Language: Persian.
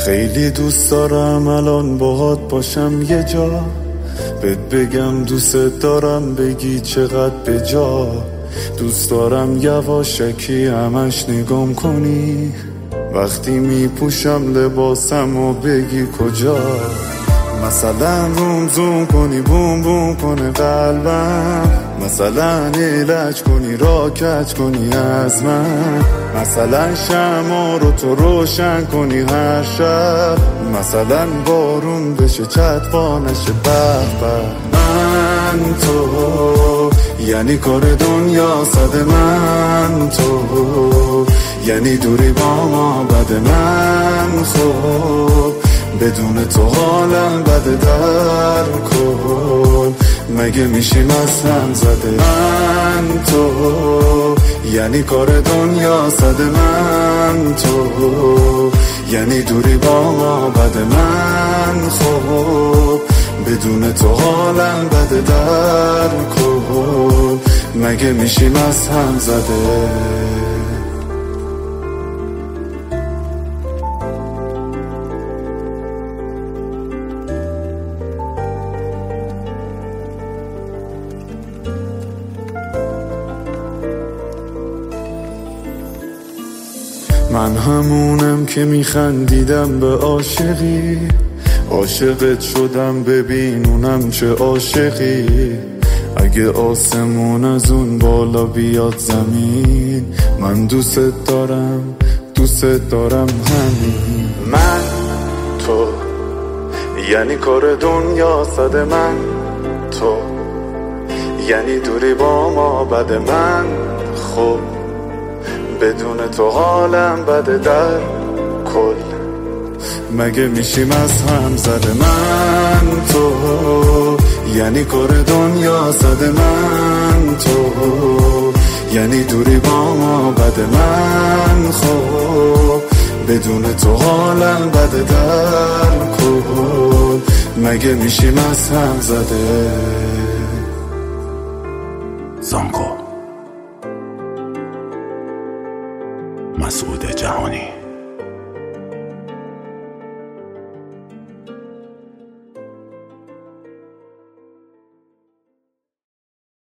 خیلی دوست دارم الان باهات باشم یه جا، بهت بگم دوست دارم بگی چقدر به جا. دوست دارم یواشکی همش نگام کنی وقتی میپوشم لباسم و بگی کجا. مثلا روم زوم کنی بوم بوم کنه قلبم، مثلا علاج کنی را کج کنی از من، مثلا شمع رو تو روشن کنی هر شب، مثلا بارون بشه چتبا نشه به به. من تو یعنی کار دنیا صد، من تو یعنی دوری با ما بد، من خب بدون تو حالم بده در کل، مگه میشیم از هم زده. من تو یعنی کار دنیا صد، من تو یعنی دوری با ما بده، من خب بدون تو حالم بده در کل، مگه میشیم از هم زده. من همونم که میخندیدم به عاشقی، عاشقت شدم ببین اونم چه عاشقی. اگه آسمون از اون بالا بیاد زمین، من دوست دارم همین. من تو یعنی کار دنیا صد، من تو یعنی دوری با ما بده، من خب بدون تو حالم بده در کل، مگه میشیم از هم زده. من تو یعنی کار دنیا صد، من تو یعنی دوری با ما بده، من خب بدون تو حالم بده در کل، مگه میشیم از هم زده. زانکو مسعود جهانی.